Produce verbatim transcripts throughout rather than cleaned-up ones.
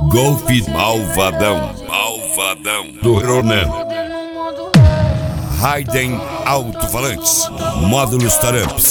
Golpe malvadão, malvadão do Ronan. Raiden alto-falantes, módulos taramps.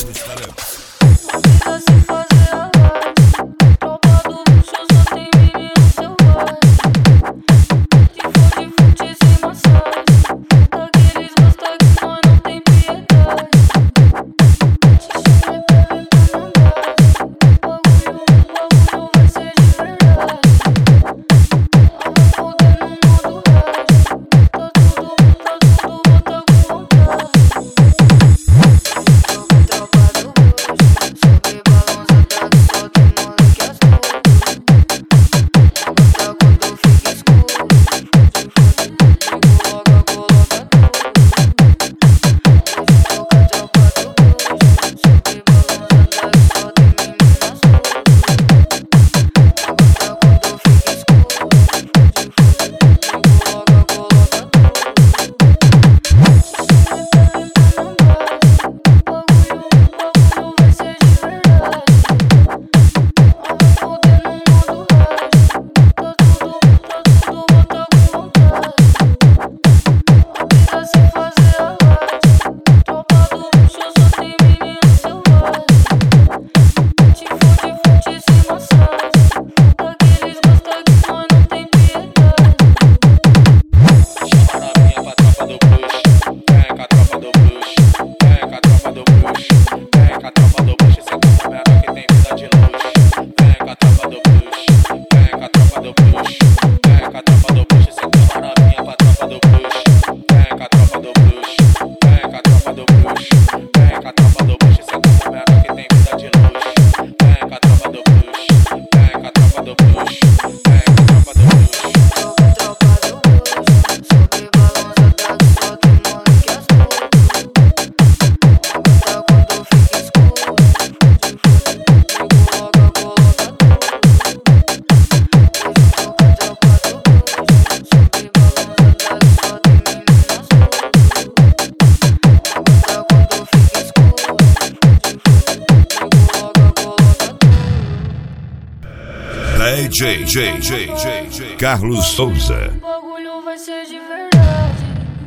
D J, J, J, J, J, Carlos Souza. O bagulho vai ser de verdade.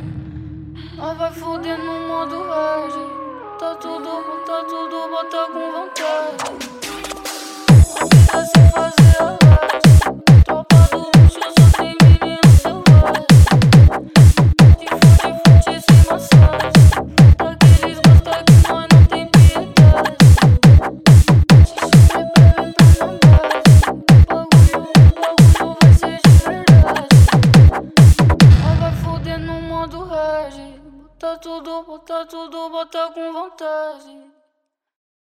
Nós vai fuder no modo hard. Tá tudo, tá tudo, bota com vontade. A vida sem fazer a laje. Tropa do luxo, só tem menino selvagem. De fute, fute, sem massagem. Daqueles gosta que nós não tem piedade. Xixi, bebe pra não base. Bota tudo, bota tudo, bota com vontade.